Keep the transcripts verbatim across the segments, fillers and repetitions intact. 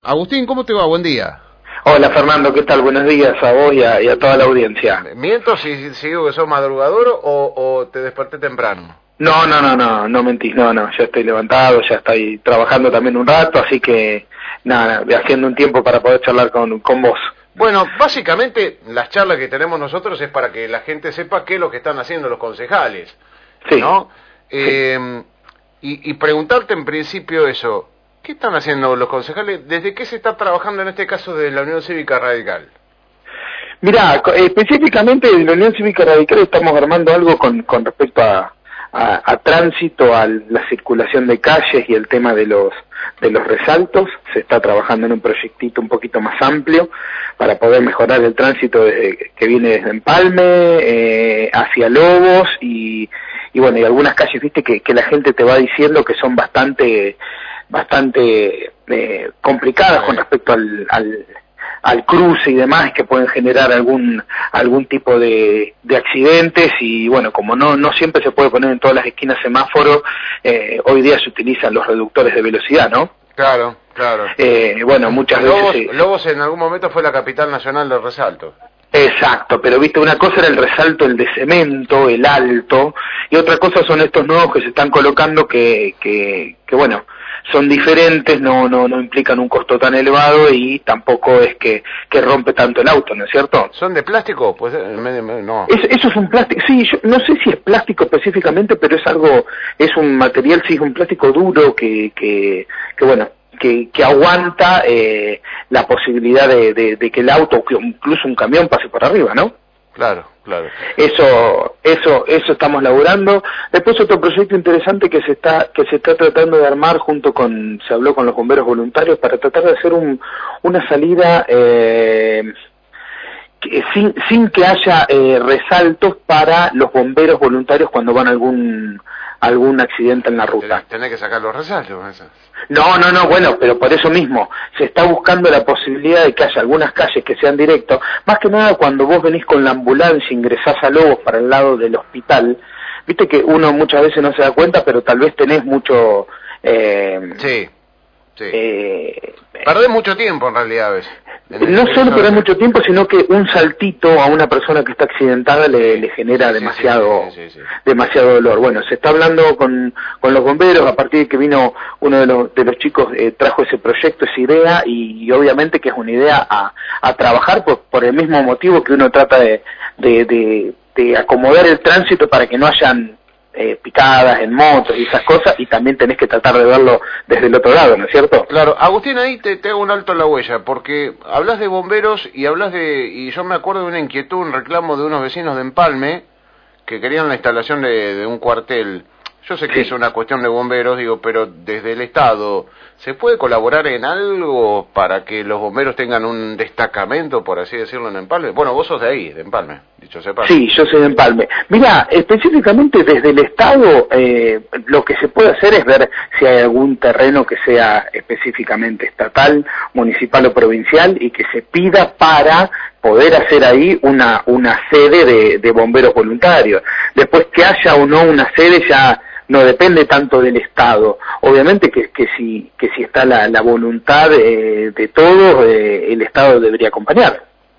Agustín, ¿cómo te va? Buen día. Hola Fernando, ¿qué tal? Buenos días a vos y a, y a toda la audiencia. ¿Miento si, si digo que sos madrugador o, o te desperté temprano? No, no, no, no, no mentís, no, no, ya estoy levantado, ya estoy trabajando también un rato, así que nada, haciendo un tiempo para poder charlar con, con vos. Bueno, básicamente las charlas que tenemos nosotros es para que la gente sepa qué es lo que están haciendo los concejales, Sí. ¿no? Sí. Eh, y, y preguntarte en principio eso, ¿qué están haciendo los concejales? ¿Desde qué se está trabajando en este caso de la Unión Cívica Radical? Mirá, co- específicamente en la Unión Cívica Radical estamos armando algo con, con respecto a, a, a tránsito, a la circulación de calles y el tema de los de los resaltos. Se está trabajando en un proyectito un poquito más amplio para poder mejorar el tránsito desde, que viene desde Empalme eh, hacia Lobos y, y bueno, y algunas calles, viste, que, que la gente te va diciendo que son bastante bastante eh, complicadas con respecto al, al al cruce y demás, que pueden generar algún algún tipo de, de accidentes y bueno, como no no siempre se puede poner en todas las esquinas semáforo, eh, hoy día se utilizan los reductores de velocidad, ¿no? Claro, claro. Eh, bueno, muchas Lobos, veces... se- Lobos en algún momento fue la capital nacional del resalto. Exacto, pero viste, una cosa era el resalto, el de cemento, el alto, y otra cosa son estos nuevos que se están colocando que, que, que bueno, son diferentes, no, no, no implican un costo tan elevado y tampoco es que, que rompe tanto el auto, ¿no es cierto? ¿Son de plástico? Pues eh, me- me- no. Es, eso es un plástico, sí, yo no sé si es plástico específicamente, pero es algo, es un material, sí, es un plástico duro que, que, que bueno, que, que aguanta eh, la posibilidad de, de, de que el auto, o que incluso un camión pase por arriba, ¿no? Claro, claro. Eso, eso, eso estamos laburando. Después otro proyecto interesante que se está, que se está tratando de armar junto con, se habló con los bomberos voluntarios para tratar de hacer un, una salida eh, que- sin, sin que haya eh, resaltos para los bomberos voluntarios cuando van a algún, algún accidente en la ruta. Tenés, tenés que sacar los resaltos. Esas. No, no, no, bueno, pero por eso mismo se está buscando la posibilidad de que haya algunas calles que sean directos, más que nada cuando vos venís con la ambulancia, ingresás a Lobos para el lado del hospital, viste que uno muchas veces no se da cuenta, pero tal vez tenés mucho... Eh, Sí, sí. eh, Perdés mucho tiempo en realidad a veces. En no el- solo en- perder mucho tiempo, sino que un saltito a una persona que está accidentada le, le genera Sí, sí, demasiado sí, sí, sí, sí. demasiado dolor. Bueno, se está hablando con, con los bomberos, a partir de que vino uno de los, de los chicos, eh, trajo ese proyecto, esa idea, y, y obviamente que es una idea a, a trabajar por, por el mismo motivo que uno trata de, de, de, de acomodar el tránsito para que no hayan eh, picadas en motos y esas cosas, y también tenés que tratar de verlo desde el otro lado, ¿no es cierto? Claro, Agustín, ahí te, te hago un alto en la huella, porque hablas de bomberos y hablas de... Y yo me acuerdo de una inquietud, un reclamo de unos vecinos de Empalme que querían la instalación de, de un cuartel. Yo sé que Sí. es una cuestión de bomberos, digo, pero desde el Estado, ¿se puede colaborar en algo para que los bomberos tengan un destacamento, por así decirlo, en Empalme? Bueno, vos sos de ahí, de Empalme, dicho sepa. Sí, yo soy de Empalme. Mira, específicamente desde el Estado, eh, lo que se puede hacer es ver si hay algún terreno que sea específicamente estatal, municipal o provincial y que se pida para poder hacer ahí una, una sede de, de bomberos voluntarios. Después que haya o no una sede ya no depende tanto del Estado. Obviamente que, que si que si está la, la voluntad eh, de todos, eh, el Estado debería acompañar.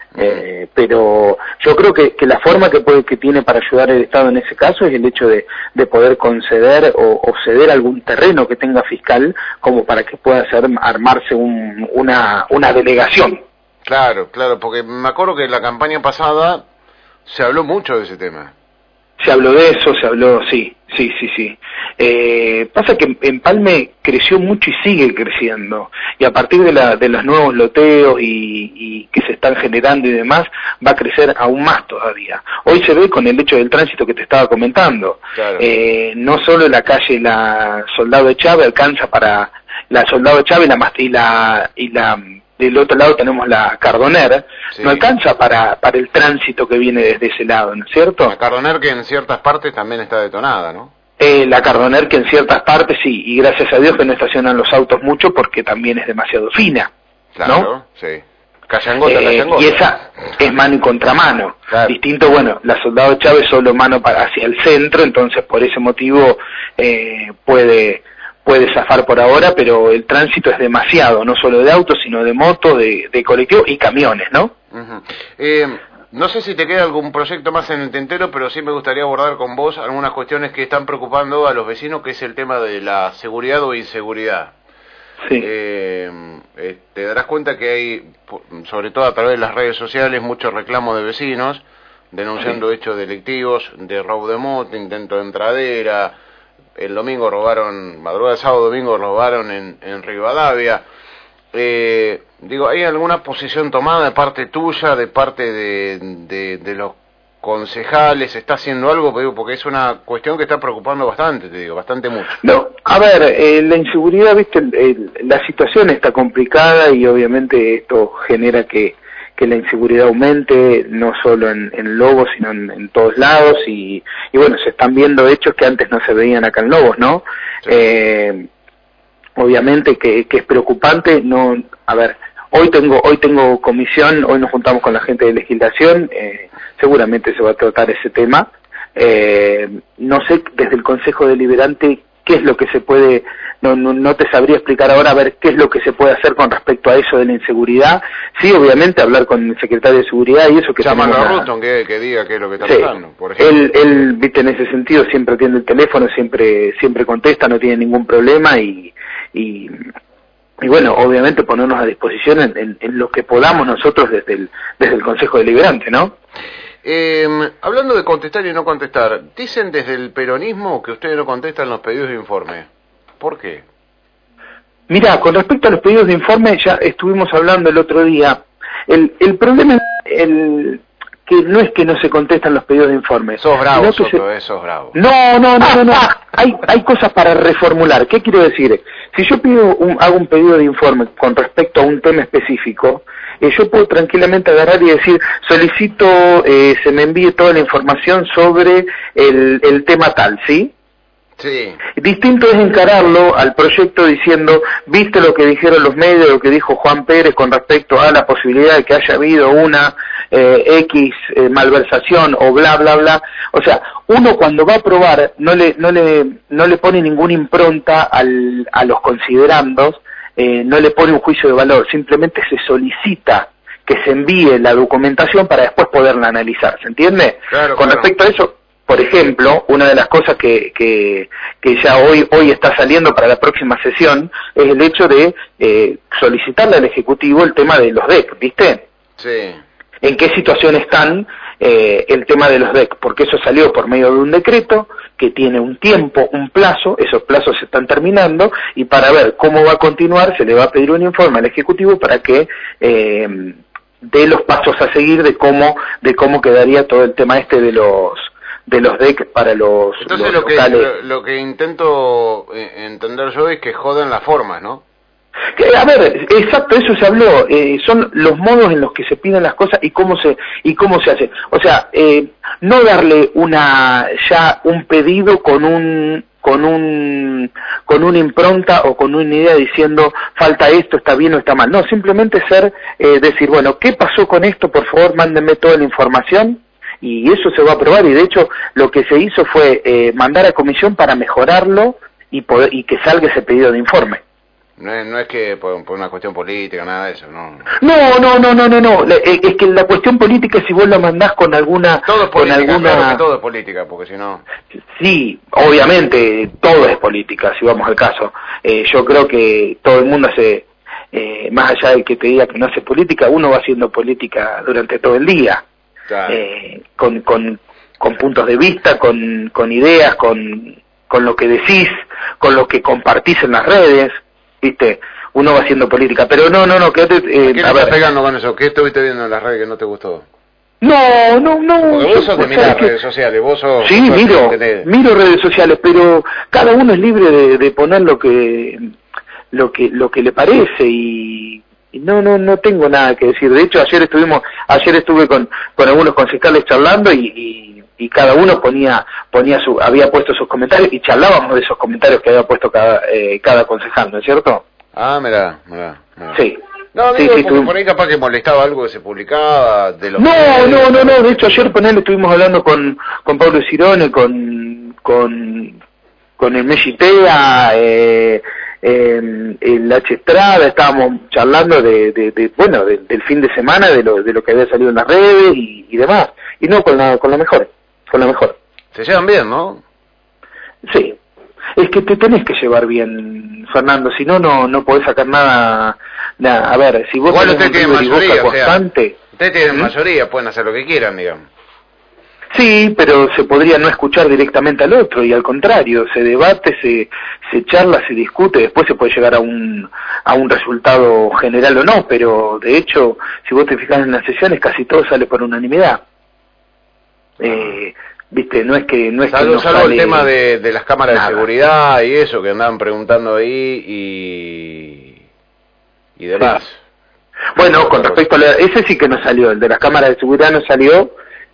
Eh, pero yo creo que, que la forma que puede que tiene para ayudar el Estado en ese caso es el hecho de, de poder conceder o, o ceder algún terreno que tenga fiscal como para que pueda hacer armarse un, una, una delegación. Claro, claro, porque me acuerdo que en la campaña pasada se habló mucho de ese tema. Se habló de eso, se habló, sí, sí, sí, sí. Eh, pasa que Empalme creció mucho y sigue creciendo, y a partir de, la, de los nuevos loteos y, y que se están generando y demás, va a crecer aún más todavía. Hoy se ve con el hecho del tránsito que te estaba comentando. Claro. Eh, no solo la calle la Soldado de Chávez alcanza para la Soldado de Chávez y la, Mast- y la, y la del otro lado tenemos la Cardoner, Sí. no alcanza para, para el tránsito que viene desde ese lado, ¿no es cierto? La Cardoner que en ciertas partes también está detonada, ¿no? Eh, la Cardoner que en ciertas partes sí, y gracias a Dios que no estacionan los autos mucho porque también es demasiado fina, Claro, ¿no? sí. Callangota, Eh, Callangota. y esa es mano y contramano. Claro. Distinto, bueno, la Soldado Chávez solo mano para hacia el centro, entonces por ese motivo eh, puede puede zafar por ahora, pero el tránsito es demasiado, no solo de autos, sino de motos, de, de colectivos y camiones, ¿no? Uh-huh. eh, no sé si te queda algún proyecto más en el tintero, pero sí me gustaría abordar con vos algunas cuestiones que están preocupando a los vecinos, que es el tema de la seguridad o inseguridad. Sí. Eh, eh, te darás cuenta que hay, sobre todo a través de las redes sociales, muchos reclamos de vecinos denunciando sí. hechos delictivos, de robo de moto, intento de entradera. El domingo robaron, madrugada de sábado domingo robaron en, en Rivadavia. Eh, digo, ¿hay alguna posición tomada de parte tuya, de parte de, de, de los concejales? ¿Se está haciendo algo? Porque es una cuestión que está preocupando bastante, te digo, bastante mucho. No, a ver, eh, la inseguridad, viste, el, la situación está complicada y obviamente esto genera que, que la inseguridad aumente, no solo en, en Lobos, sino en, en todos lados, y, y bueno, se están viendo hechos que antes no se veían acá en Lobos, ¿no? Sí. Eh, obviamente que, que es preocupante, no, a ver, hoy tengo, hoy tengo comisión, hoy nos juntamos con la gente de legislación, eh, seguramente se va a tratar ese tema, eh, no sé desde el Consejo Deliberante qué es lo que se puede, no, no, no te sabría explicar ahora, a ver qué es lo que se puede hacer con respecto a eso de la inseguridad. Sí, obviamente hablar con el secretario de Seguridad y eso que... Llaman a Ruton que, que diga qué es lo que está sí. pasando, por ejemplo. Él, él, viste, en ese sentido siempre atiende el teléfono, siempre siempre contesta, no tiene ningún problema y... y y bueno, obviamente ponernos a disposición en, en, en lo que podamos nosotros desde el, desde el Consejo Deliberante, ¿no? Eh, hablando de contestar y no contestar, dicen desde el peronismo que ustedes no contestan los pedidos de informe. ¿Por qué? Mira, con respecto a los pedidos de informe, ya estuvimos hablando el otro día. El, el problema es el, que no es que no se contestan los pedidos de informe. Sos bravo, Soto, se... eh, sos bravo. No, no, no, no, no. Hay, hay cosas para reformular. ¿Qué quiero decir? Si yo pido un, hago un pedido de informe con respecto a un tema específico, eh, yo puedo tranquilamente agarrar y decir, solicito, eh, se me envíe toda la información sobre el, el tema tal, ¿sí? Sí. Distinto es encararlo al proyecto diciendo, viste lo que dijeron los medios, lo que dijo Juan Pérez con respecto a la posibilidad de que haya habido una eh, X eh, malversación o bla bla bla. O sea, uno cuando va a aprobar no le no le no le pone ninguna impronta al, a los considerandos, eh, no le pone un juicio de valor, simplemente se solicita que se envíe la documentación para después poderla analizar, ¿se entiende? Claro, con claro. respecto a eso, por ejemplo, una de las cosas que, que, que ya hoy, hoy está saliendo para la próxima sesión es el hecho de eh, solicitarle al Ejecutivo el tema de los D E C, ¿viste? Sí. ¿En qué situación están eh, el tema de los D E C? Porque eso salió por medio de un decreto que tiene un tiempo, un plazo, esos plazos se están terminando, y para ver cómo va a continuar se le va a pedir un informe al Ejecutivo para que... Eh, dé los pasos a seguir de cómo de cómo quedaría todo el tema este de los de los D E C para los, Entonces los lo que locales. lo, lo que intento entender yo es que joden las formas, ¿no? Que, a ver, exacto, eso se habló, eh, son los modos en los que se piden las cosas y cómo se y cómo se hace. O sea, eh, no darle una ya un pedido con un con un con una impronta o con una idea diciendo falta esto, está bien o está mal. No, simplemente ser eh, decir, bueno, ¿qué pasó con esto? Por favor, mándenme toda la información. Y eso se va a aprobar, y de hecho lo que se hizo fue eh, mandar a comisión para mejorarlo y poder, y que salga ese pedido de informe. No es, no es que por, por una cuestión política, nada de eso, ¿no? No, no, no, no, no, no. Es que la cuestión política, si vos la mandás con alguna... Todo es política, con alguna... claro que todo es política, porque si no... Sí, obviamente todo es política, si vamos al caso. Eh, yo creo que todo el mundo hace, eh, más allá de que te diga que no hace política, uno va haciendo política durante todo el día. Claro. Eh, con, con, con puntos de vista, con, con ideas, con, con lo que decís, con lo que compartís en las redes, ¿viste? Uno va haciendo política, pero no, no, no, quédate... Eh, ¿Qué estás pegando con eso? ¿Qué estuviste viendo en las redes que no te gustó? No, no, no... Porque vos sos de mirar redes sociales, vos sos... Sí, vos miro, te... miro redes sociales, pero cada uno es libre de, de poner lo que, lo que, lo que le parece y... No, no, no tengo nada que decir. De hecho, ayer estuvimos, ayer estuve con, con algunos concejales charlando y, y, y cada uno ponía, ponía su, había puesto sus comentarios y charlábamos de esos comentarios que había puesto cada, eh, cada concejal, ¿no es cierto? Ah, mirá, mirá, mirá. Sí. No, digo, sí, sí, porque tú... por ahí capaz que molestaba algo que se publicaba de los... No, no, no, no, de hecho ayer ponele, estuvimos hablando con, con Pablo Cirone, con, con, con el Mechitea, eh, eh, el H. Estrada, estábamos charlando de, de, de bueno, de, del fin de semana, de lo, de lo que había salido en las redes y, y demás, y no, con la, con la mejor, con la mejor. Se llevan bien, ¿no? Sí, es que te tenés que llevar bien, Fernando, si no, no, no podés sacar nada, nada. A ver, si vos Igual tenés usted tiene mayoría, constante, o sea, ustedes tienen ¿Mm? mayoría, pueden hacer lo que quieran, digamos. Sí, pero se podría no escuchar directamente al otro y al contrario, se debate, se, se charla, se discute, después se puede llegar a un, a un resultado general o no, pero de hecho, si vos te fijas en las sesiones, casi todo sale por unanimidad. Eh, viste, no es que no es salvo, que no salvo sale el tema de, de las cámaras nada. de seguridad y eso que andaban preguntando ahí y, y demás. Sí. Bueno, con respecto a la, ese sí que no salió, el de las cámaras de seguridad no salió,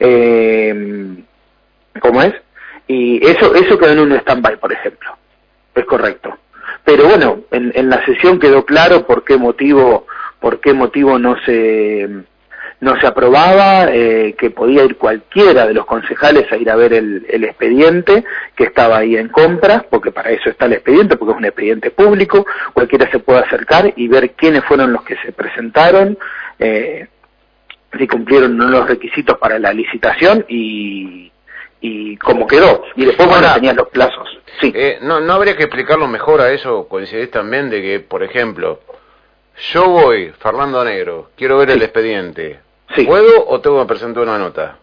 eh, ¿cómo es? Y eso eso quedó en un stand-by, por ejemplo, es correcto. Pero bueno, en, en la sesión quedó claro por qué motivo, por qué motivo no se no se aprobaba, eh, que podía ir cualquiera de los concejales a ir a ver el, el expediente que estaba ahí en compras, porque para eso está el expediente, porque es un expediente público, cualquiera se puede acercar y ver quiénes fueron los que se presentaron, eh, si cumplieron los requisitos para la licitación y, y cómo quedó. Y después, bueno, Ahora, tenían los plazos. Sí. Eh, no, ¿No habría que explicarlo mejor a eso? Coincidís también de que, por ejemplo, yo voy, Fernando Negro, quiero ver Sí. el expediente. Sí. ¿Puedo o tengo que presentar una nota?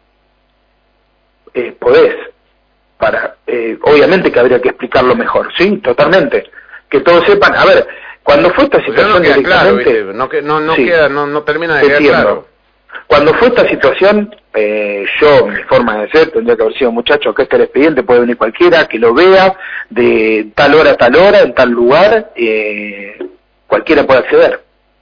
Eh, podés. Para, eh, obviamente que habría que explicarlo mejor, sí, totalmente. Que todos sepan, a ver, cuando fue esta Pues situación no queda claro, directamente... ¿viste? No, que, no, no, Sí. queda, no, no termina de Te quedar entiendo. claro. Cuando fue esta situación, eh, yo, mi forma de ser, tendría que haber sido, muchacho, que este es el expediente, puede venir cualquiera, que lo vea, de tal hora a tal hora, en tal lugar, eh, cualquiera puede acceder.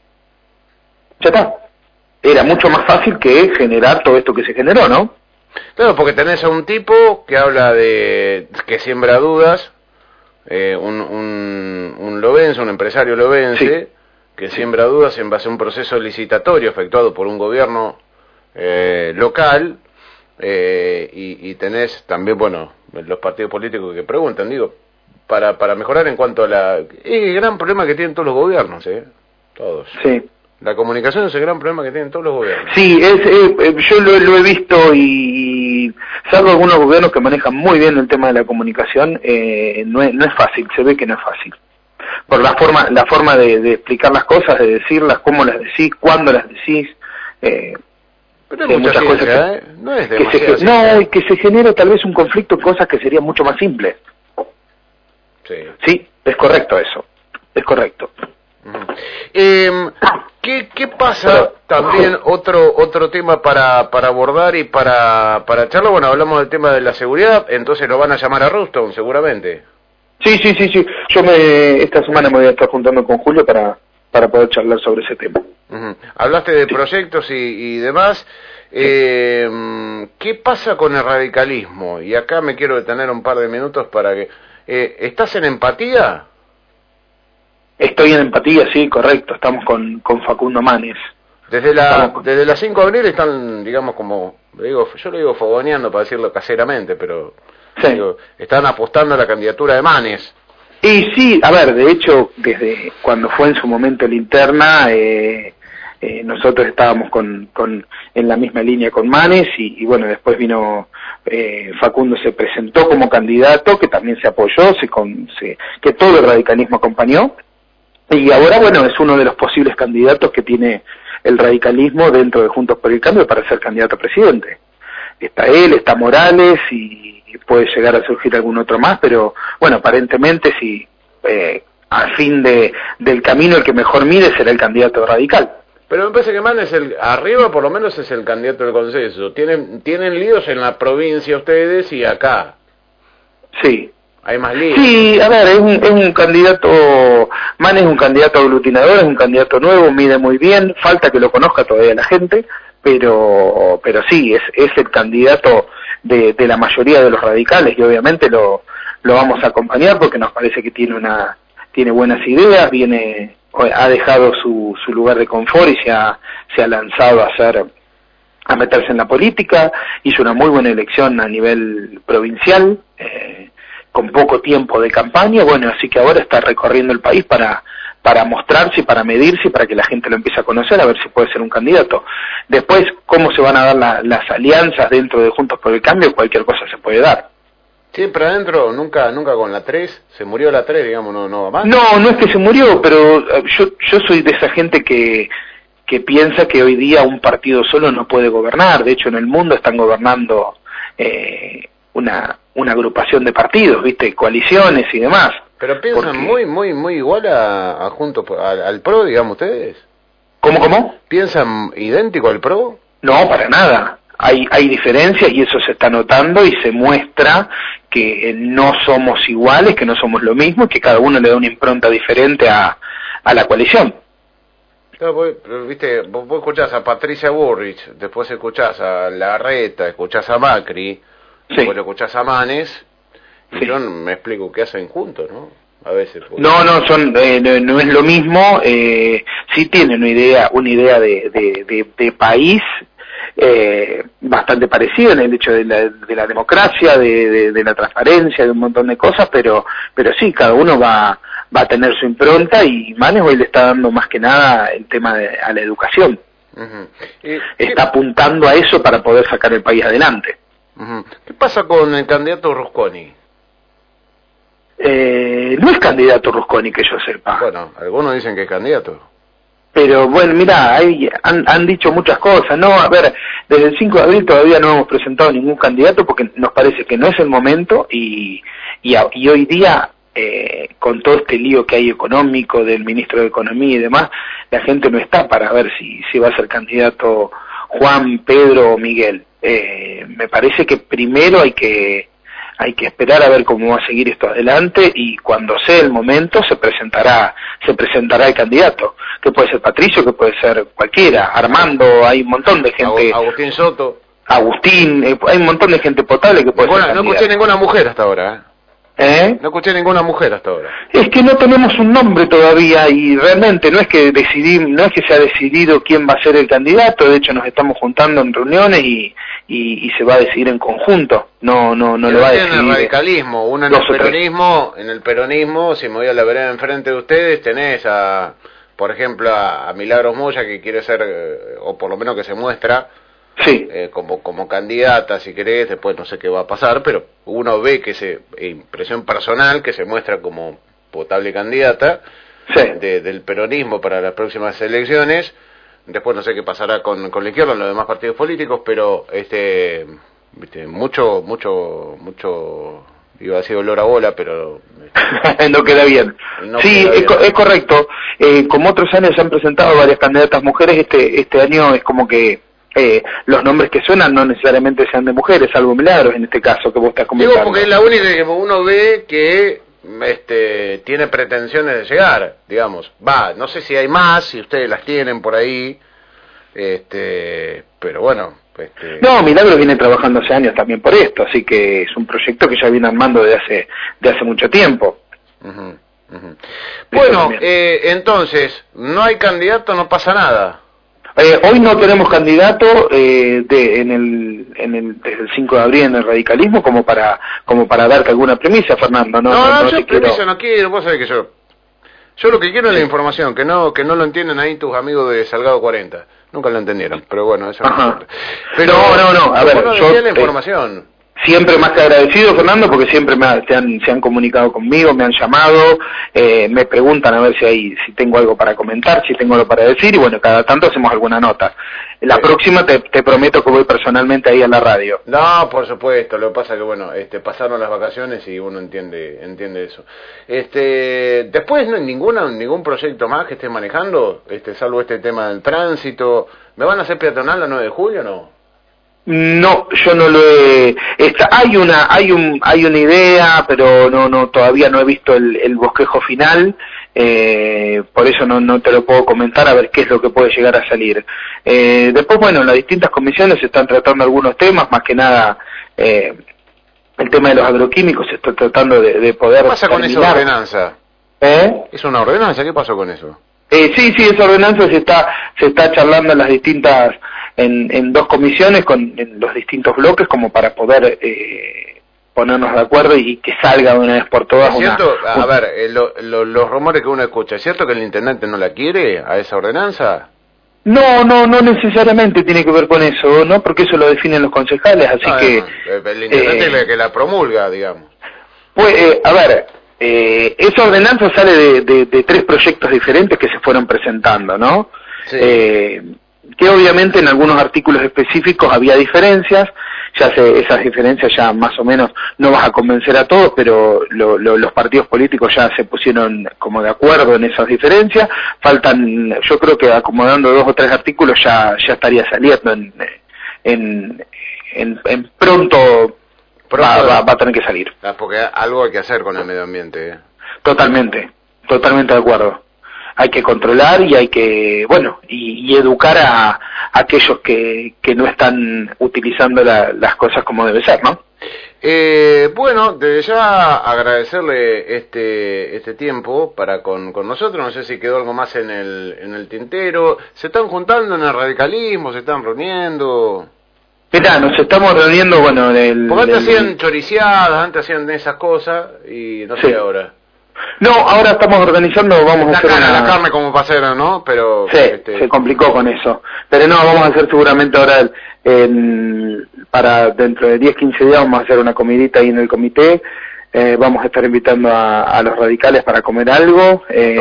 Ya está. Era mucho más fácil que generar todo esto que se generó, ¿no? Claro, porque tenés a un tipo que habla de... que siembra dudas, eh, un, un, un lobense, un empresario lobense, Sí. que siembra dudas en base a un proceso licitatorio efectuado por un gobierno eh, local, eh, y, y tenés también, bueno, los partidos políticos que preguntan, digo, para, para mejorar en cuanto a la... Es el gran problema que tienen todos los gobiernos, ¿eh? Todos. Sí. La comunicación es el gran problema que tienen todos los gobiernos. Sí, es, eh, eh, yo lo, lo he visto y salvo algunos gobiernos que manejan muy bien el tema de la comunicación, eh, no, es, no es fácil, se ve que no es fácil. Por la forma la forma de, de explicar las cosas, de decirlas, cómo las decís, cuándo las decís. Eh, Pero hay mucha muchas ciencia, cosas que, ¿eh? No es que demasiada se, no, ciencia. y que se genera tal vez un conflicto en cosas que serían mucho más simples. Sí. Sí, es correcto eso, es correcto. Uh-huh. Eh, ¿qué, ¿Qué pasa también otro otro tema para para abordar y para para charlar? Bueno, hablamos del tema de la seguridad, entonces lo van a llamar a Ruston seguramente. Sí, sí, sí, sí. Yo me esta semana me voy a estar juntando con Julio para para poder charlar sobre ese tema. Uh-huh. Hablaste de Sí. proyectos y, y demás. Eh, ¿Qué pasa con el radicalismo? Y acá me quiero detener un par de minutos para que... Eh, ¿Estás en empatía? Estoy en empatía, sí, correcto. Estamos con, con Facundo Manes. Desde la Estamos... desde las cinco de abril están, digamos, como... digo yo lo digo fogoneando para decirlo caseramente, pero... Sí. Digo, están apostando a la candidatura de Manes. Y sí, a ver, de hecho, desde cuando fue en su momento linterna, eh, eh, nosotros estábamos con, con en la misma línea con Manes y, y bueno, después vino eh, Facundo, se presentó como candidato, que también se apoyó, se, con, se que todo el radicalismo acompañó, y ahora, bueno, es uno de los posibles candidatos que tiene el radicalismo dentro de Juntos por el Cambio para ser candidato a presidente. Está él, está Morales y puede llegar a surgir algún otro más, pero bueno, aparentemente si eh, al fin de, del camino el que mejor mide será el candidato radical. Pero me parece que Manes, el, arriba por lo menos es el candidato del consenso. Tienen tienen líos en la provincia ustedes y acá. Sí. Hay más líos. Sí, a ver, es un, es un candidato, Manes es un candidato aglutinador, es un candidato nuevo, mide muy bien, falta que lo conozca todavía la gente, pero pero sí, es, es el candidato de, de la mayoría de los radicales y obviamente lo, lo vamos a acompañar porque nos parece que tiene una tiene buenas ideas, viene ha dejado su, su lugar de confort y se ha, se ha lanzado a hacer a meterse en la política, hizo una muy buena elección a nivel provincial, eh, con poco tiempo de campaña, bueno, así que ahora está recorriendo el país para para mostrarse, para medirse, para que la gente lo empiece a conocer, a ver si puede ser un candidato. Después, cómo se van a dar la, las alianzas dentro de Juntos por el Cambio, cualquier cosa se puede dar. Siempre adentro, nunca nunca con la tres, se murió la tres, digamos, no no va más. No, no es que se murió, pero yo yo soy de esa gente que que piensa que hoy día un partido solo no puede gobernar. De hecho, en el mundo están gobernando eh, una una agrupación de partidos, ¿viste? Coaliciones y demás. Pero piensan porque... muy, muy, muy igual a, a junto al, al P R O, digamos, ustedes. ¿Cómo, cómo? ¿Piensan idéntico al P R O? No, para nada. Hay, hay diferencias y eso se está notando y se muestra que no somos iguales, que no somos lo mismo y que cada uno le da una impronta diferente a, a la coalición. Claro, vos, viste, vos, vos escuchás a Patricia Bullrich, después escuchás a Larreta, escuchás a Macri, sí. Después lo escuchás a Manes. Y sí. Yo me explico qué hacen juntos, ¿no? A veces. Porque... No, no, son, eh, no, no es lo mismo. Eh, sí tienen una idea, una idea de, de, de, de país eh, bastante parecida en el hecho de la, de la democracia, de, de, de la transparencia, de un montón de cosas, pero, pero sí, cada uno va, va a tener su impronta y Manes hoy le está dando más que nada el tema de, a la educación. Uh-huh. eh, está ¿qué... apuntando a eso para poder sacar el país adelante. Uh-huh. ¿Qué pasa con el candidato Rusconi? Eh, no es candidato Rusconi, que yo sepa. Bueno, algunos dicen que es candidato. Pero bueno, mira, hay, han, han dicho muchas cosas. No, a ver, desde el cinco de abril todavía no hemos presentado ningún candidato porque nos parece que no es el momento y, y, y hoy día, eh, con todo este lío que hay económico del ministro de Economía y demás, la gente no está para ver si, si va a ser candidato Juan, Pedro o Miguel. Eh, me parece que primero hay que hay que esperar a ver cómo va a seguir esto adelante y cuando sea el momento se presentará se presentará el candidato, que puede ser Patricio, que puede ser cualquiera, Armando, hay un montón de gente. Agustín Soto. Agustín, eh, hay un montón de gente potable que puede ninguna, ser candidato. No escuché ninguna mujer hasta ahora, ¿eh? ¿Eh? No escuché ninguna mujer hasta ahora. Es que no tenemos un nombre todavía y realmente no es que decidí, no es que se ha decidido quién va a ser el candidato. De hecho nos estamos juntando en reuniones y y, y se va a decidir en conjunto. No no no lo va a decidir. En el radicalismo, uno en el peronismo, en el peronismo, si me voy a la vereda enfrente de ustedes, tenés a, por ejemplo, a, a Milagros Moya que quiere ser o por lo menos que se muestra. Sí. Eh, como como candidata, si querés, después no sé qué va a pasar, pero uno ve que se, impresión personal, que se muestra como potable candidata sí. de, del peronismo para las próximas elecciones. Después no sé qué pasará con, con la izquierda, en los demás partidos políticos, pero este, viste, mucho, mucho, mucho, iba a decir olor a bola, pero... no queda bien. No sí, queda bien. Es, es correcto. Eh, como otros años se han presentado varias candidatas mujeres, este, este año es como que Eh, los nombres que suenan no necesariamente sean de mujeres, salvo Milagros en este caso que vos estás comentando. Digo porque es la única que uno ve que este tiene pretensiones de llegar, digamos. Va, no sé si hay más, si ustedes las tienen por ahí, este, pero bueno. Este... No, Milagros viene trabajando hace años también por esto, así que es un proyecto que ya viene armando de hace de hace mucho tiempo. Uh-huh, uh-huh. Bueno, eh, entonces, no hay candidato, no pasa nada. Eh, hoy no tenemos candidato eh, de, en el, en el, desde el cinco de abril en el radicalismo como para como para darte alguna premisa, Fernando. No, no, no, no, no yo premisa quiero... no quiero, vos sabés que yo yo lo que quiero es la información, que no que no lo entienden ahí tus amigos de Salgado cuarenta. Nunca lo entendieron, pero bueno, eso Ajá. no Pero no, no, no, a ver, yo la información. Eh, Siempre más que agradecido, Fernando, porque siempre me ha, se, han, se han comunicado conmigo, me han llamado, eh, me preguntan a ver si hay, si tengo algo para comentar, si tengo algo para decir, y bueno, cada tanto hacemos alguna nota. La sí. próxima te, te prometo que voy personalmente ahí a la radio. No, por supuesto, lo que pasa que bueno, este, pasaron las vacaciones y uno entiende, entiende eso. Este, después no hay ninguna, ningún proyecto más que estés manejando, este, salvo este tema del tránsito. ¿Me van a hacer peatonal la nueve de julio o no? No, yo no lo he. Está, hay una, hay un, hay una idea, pero no, no, todavía no he visto el, el bosquejo final. Eh, por eso no, no te lo puedo comentar a ver qué es lo que puede llegar a salir. Eh, después, bueno, en las distintas comisiones se están tratando algunos temas, más que nada eh, el tema de los agroquímicos se está tratando de, de poder. ¿Qué pasa terminar. Con esa ordenanza? ¿Eh? ¿Es una ordenanza? ¿Qué pasó con eso? Eh, sí, sí, esa ordenanza se está, se está charlando en las distintas. En, en dos comisiones con en los distintos bloques como para poder eh, ponernos de acuerdo y que salga de una vez por todas. ¿Es cierto? Una, a una... ver, eh, lo, lo, los rumores que uno escucha, ¿es cierto que el intendente no la quiere a esa ordenanza? No, no, no necesariamente tiene que ver con eso, ¿no? Porque eso lo definen los concejales, así no, que... No, el intendente eh, es el que la promulga, digamos. Pues, eh, a ver, eh, esa ordenanza sale de, de, de tres proyectos diferentes que se fueron presentando, ¿no? Sí. Eh, que obviamente en algunos artículos específicos había diferencias, ya sé, esas diferencias ya más o menos no vas a convencer a todos, pero lo, lo, los partidos políticos ya se pusieron como de acuerdo en esas diferencias, faltan, yo creo que acomodando dos o tres artículos ya, ya estaría saliendo en, en, en, en pronto, pronto va, va, va a tener que salir. Porque algo hay que hacer con el medio ambiente, ¿eh? Totalmente, totalmente de acuerdo. Hay que controlar y hay que, bueno, y, y educar a, a aquellos que, que no están utilizando la, las cosas como debe ser, ¿no? Eh, bueno, desde ya agradecerle este este tiempo para con, con nosotros. No sé si quedó algo más en el en el tintero. ¿Se están juntando en el radicalismo? ¿Se están reuniendo? Mirá, nos estamos reuniendo, bueno, en el... Porque antes el, hacían choriciadas, antes hacían esas cosas y no sé sí. ahora. No, ahora estamos organizando, vamos la a hacer cara, una... la carne como pasera, ¿no? Pero sí, este... se complicó con eso. Pero no, vamos a hacer seguramente ahora, en, para dentro de diez, quince días vamos a hacer una comidita ahí en el comité. Eh, vamos a estar invitando a, a los radicales para comer algo. Eh,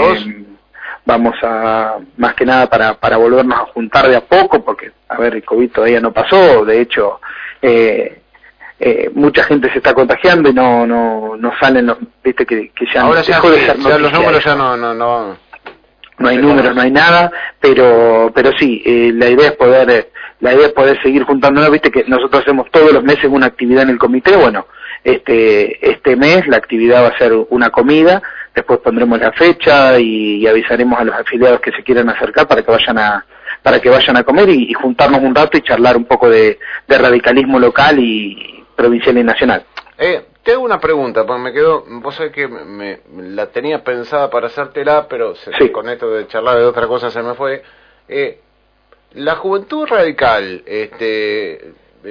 vamos a, más que nada para, para volvernos a juntar de a poco, porque, a ver, el COVID todavía no pasó. De hecho, eh, Eh, mucha gente se está contagiando y no no no salen los, viste que, que ya ahora dejó ya, de ser ya los números ya no no no no hay números, no hay nada, pero pero sí, eh, la idea es poder la idea es poder seguir juntándonos. Viste que nosotros hacemos todos los meses una actividad en el comité. Bueno, este este mes la actividad va a ser una comida, después pondremos la fecha y, y avisaremos a los afiliados que se quieran acercar para que vayan a para que vayan a comer y, y juntarnos un rato y charlar un poco de, de radicalismo local y provincial y nacional. Eh, te hago una pregunta, porque me quedó, vos sabés que me, me, la tenía pensada para hacértela, pero se, sí. con esto de charlar de otra cosa se me fue. Eh, la juventud radical, este,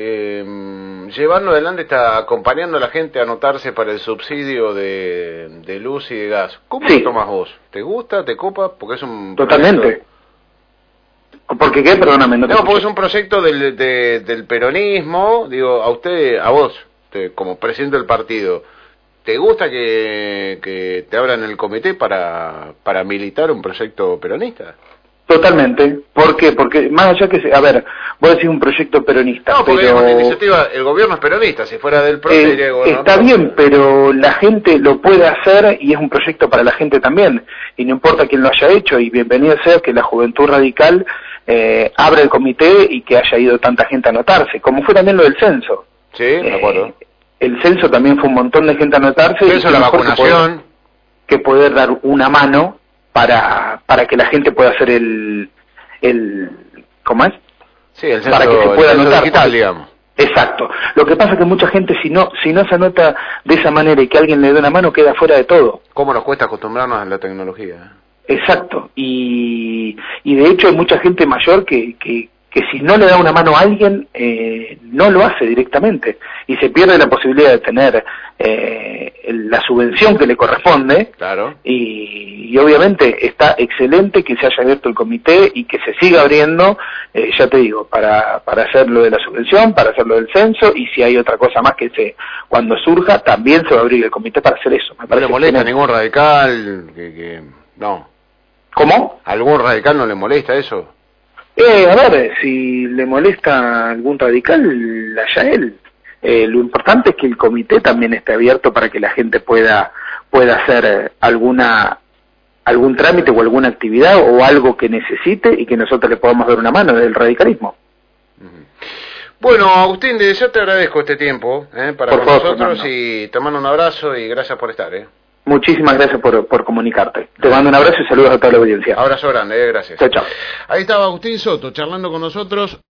eh, llevando adelante, está acompañando a la gente a anotarse para el subsidio de, de luz y de gas. ¿Cómo sí. lo tomás vos? ¿Te gusta? ¿Te copa? Porque es un... Totalmente. Proyecto... ¿Por qué qué? Perdóname. No, no porque es un proyecto del, de, del peronismo, digo, a usted, a vos, te, como presidente del partido, ¿te gusta que, que te abran el comité para, para militar un proyecto peronista? Totalmente. ¿Por qué? Porque más allá que... Se, a ver, vos decís un proyecto peronista, no, porque pero... es una iniciativa, el gobierno es peronista, si fuera del P R O... Eh, diría, bueno, está no, bien, pero la gente lo puede hacer y es un proyecto para la gente también. Y no importa quién lo haya hecho, y bienvenido sea que la Juventud Radical eh, abra el comité y que haya ido tanta gente a anotarse, como fue también lo del censo. Sí, de acuerdo. Eh, el censo también fue un montón de gente a anotarse. Eso, la vacunación. Que poder, que poder dar una mano para para que la gente pueda hacer el... el ¿cómo es? Sí, el censo, para que se pueda el censo anotar, digital, digamos. Exacto. Lo que pasa es que mucha gente, si no si no se anota de esa manera y que alguien le dé una mano, queda fuera de todo. ¿Cómo nos cuesta acostumbrarnos a la tecnología? Exacto. Y, y de hecho hay mucha gente mayor que, que, que si no le da una mano a alguien, eh, no lo hace directamente. Y se pierde la posibilidad de tener eh, la subvención que le corresponde. Claro. Y, y obviamente está excelente que se haya abierto el comité y que se siga abriendo, eh, ya te digo, para, para hacer lo de la subvención, para hacer lo del censo, y si hay otra cosa más que se cuando surja, también se va a abrir el comité para hacer eso. Me ¿No le molesta tiene... ningún radical? Que, que... No. ¿Cómo? ¿Algún radical no le molesta eso? Eh, a ver, si le molesta algún radical, allá él. Eh, lo importante es que el comité también esté abierto para que la gente pueda pueda hacer alguna algún trámite o alguna actividad o algo que necesite y que nosotros le podamos dar una mano del radicalismo. Bueno, Agustín, yo te agradezco este tiempo eh, para por con favor, nosotros Fernando. Y te mando un abrazo y gracias por estar. Eh. Muchísimas gracias por, por comunicarte. Te mando un abrazo y saludos a toda la audiencia. Abrazo grande, eh, gracias. Chao, chao. Ahí estaba Agustín Soto charlando con nosotros.